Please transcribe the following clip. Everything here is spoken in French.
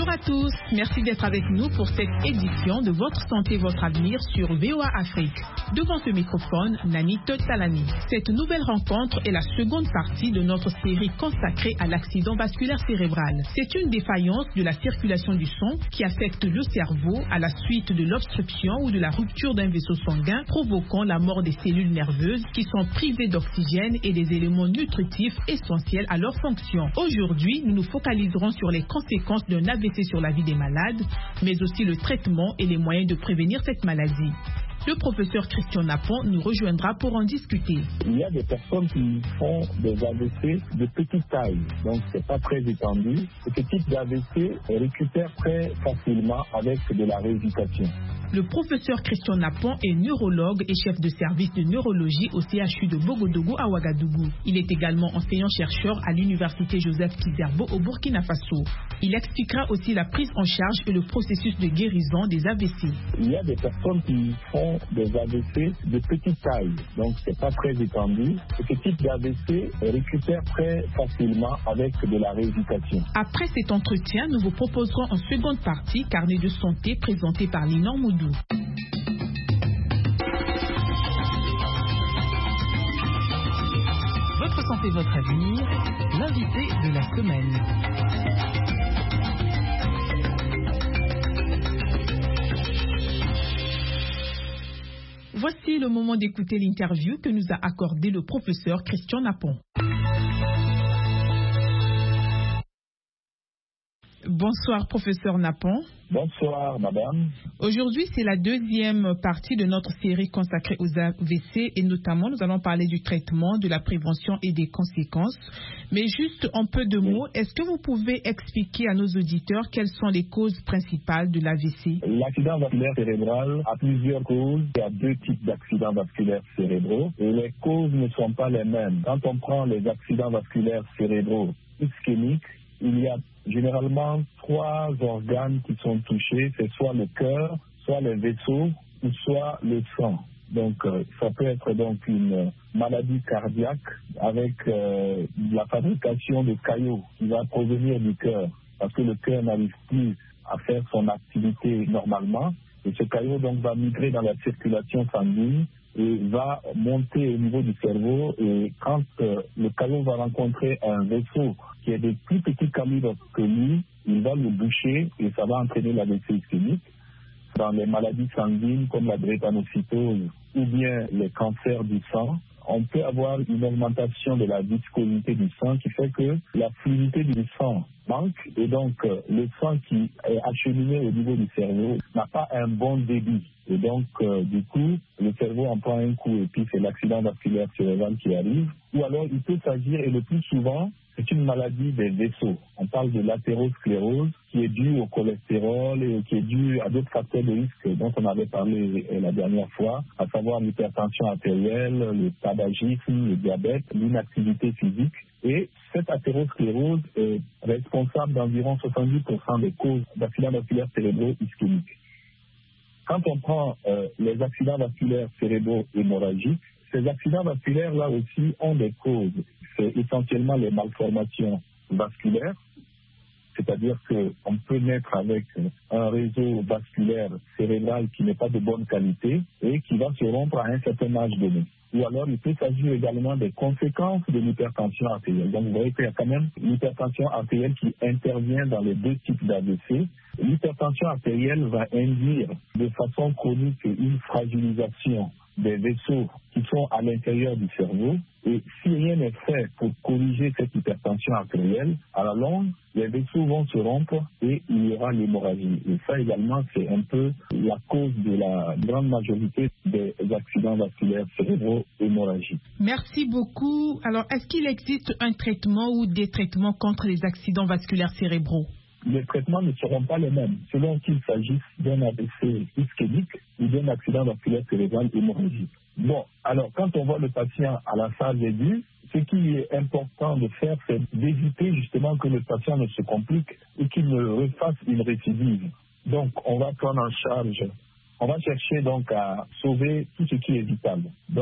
Bonjour à tous, merci d'être avec nous pour cette édition de Votre Santé, Votre Avenir sur VOA Afrique. Devant ce microphone, Nani Totsalani. Cette nouvelle rencontre est la seconde partie de notre série consacrée à l'accident vasculaire cérébral. C'est une défaillance de la circulation du sang qui affecte le cerveau à la suite de l'obstruction ou de la rupture d'un vaisseau sanguin, provoquant la mort des cellules nerveuses qui sont privées d'oxygène et des éléments nutritifs essentiels à leur fonction. Aujourd'hui, nous nous focaliserons sur les conséquences d'un AVC sur la vie des malades, mais aussi le traitement et les moyens de prévenir cette maladie. Le professeur Christian Napon nous rejoindra pour en discuter. Il y a des personnes qui font des AVC de petite taille, donc c'est pas très étendu. Ce type d'AVC récupère très facilement avec de la rééducation. Le professeur Christian Napon est neurologue et chef de service de neurologie au CHU de Bogodougou à Ouagadougou. Il est également enseignant-chercheur à l'université Joseph Kizerbo au Burkina Faso. Il expliquera aussi la prise en charge et le processus de guérison des AVC. Il y a des personnes qui font des AVC de petite taille, donc c'est pas très étendu. Ce type d'AVC récupère très facilement avec de la rééducation. Après cet entretien, nous vous proposerons en seconde partie Carnet de santé présenté par Linan Moudou. Votre santé, votre avenir, l'invité de la semaine. Voici le moment d'écouter l'interview que nous a accordé le professeur Christian Napon. Bonsoir, professeur Napon. Bonsoir, madame. Aujourd'hui, c'est la deuxième partie de notre série consacrée aux AVC et notamment, nous allons parler du traitement, de la prévention et des conséquences. Mais juste en peu de mots, est-ce que vous pouvez expliquer à nos auditeurs quelles sont les causes principales de l'AVC? L'accident vasculaire cérébral a plusieurs causes. Il y a deux types d'accidents vasculaires cérébraux et les causes ne sont pas les mêmes. Quand on prend les accidents vasculaires cérébraux ischémiques, il y a généralement trois organes qui sont touchés, c'est soit le cœur, soit les vaisseaux ou soit le sang. Donc ça peut être donc une maladie cardiaque avec la fabrication de caillots qui va provenir du cœur parce que le cœur n'arrive plus à faire son activité normalement et ce caillot donc va migrer dans la circulation sanguine et va monter au niveau du cerveau et quand le caillot va rencontrer un vaisseau qui est de plus petit calibre que lui, il va le boucher et ça va entraîner l'AVC ischémique. Dans les maladies sanguines comme la drépanocytose ou bien les cancers du sang, on peut avoir une augmentation de la viscosité du sang qui fait que la fluidité du sang manque et donc le sang qui est acheminé au niveau du cerveau n'a pas un bon débit. Et donc, du coup, le cerveau en prend un coup et puis c'est l'accident vasculaire cérébral qui arrive. Ou alors, il peut s'agir, et le plus souvent, c'est une maladie des vaisseaux. On parle de l'athérosclérose qui est due au cholestérol et qui est due à d'autres facteurs de risque dont on avait parlé la dernière fois, à savoir l'hypertension artérielle, le tabagisme, le diabète, l'inactivité physique. Et cette athérosclérose est responsable d'environ 70% des causes d'accidents vasculaires cérébraux ischémiques. Quand on prend les accidents vasculaires cérébraux hémorragiques, ces accidents vasculaires là aussi ont des causes. C'est essentiellement les malformations vasculaires, c'est-à-dire qu'on peut naître avec un réseau vasculaire cérébral qui n'est pas de bonne qualité et qui va se rompre à un certain âge donné. Ou alors, il peut s'agir également des conséquences de l'hypertension artérielle. Donc, vous voyez qu'il y a quand même l'hypertension artérielle qui intervient dans les deux types d'AVC. L'hypertension artérielle va induire de façon chronique une fragilisation des vaisseaux qui sont à l'intérieur du cerveau. Et si rien n'est fait pour corriger cette hypertension artérielle, à la longue, les vaisseaux vont se rompre et il y aura l'hémorragie. Et ça également, c'est un peu la cause de la grande majorité des accidents vasculaires cérébraux hémorragiques. Merci beaucoup. Alors, est-ce qu'il existe un traitement ou des traitements contre les accidents vasculaires cérébraux? Les traitements ne seront pas les mêmes selon qu'il s'agisse d'un AVC ischémique ou d'un accident vasculaire cérébral hémorragique. Bon, alors quand on voit le patient à la phase aiguë, ce qui est important de faire, c'est d'éviter justement que le patient ne se complique et qu'il ne refasse une récidive. Donc, on va prendre en charge, on va chercher donc à sauver tout ce qui est vital.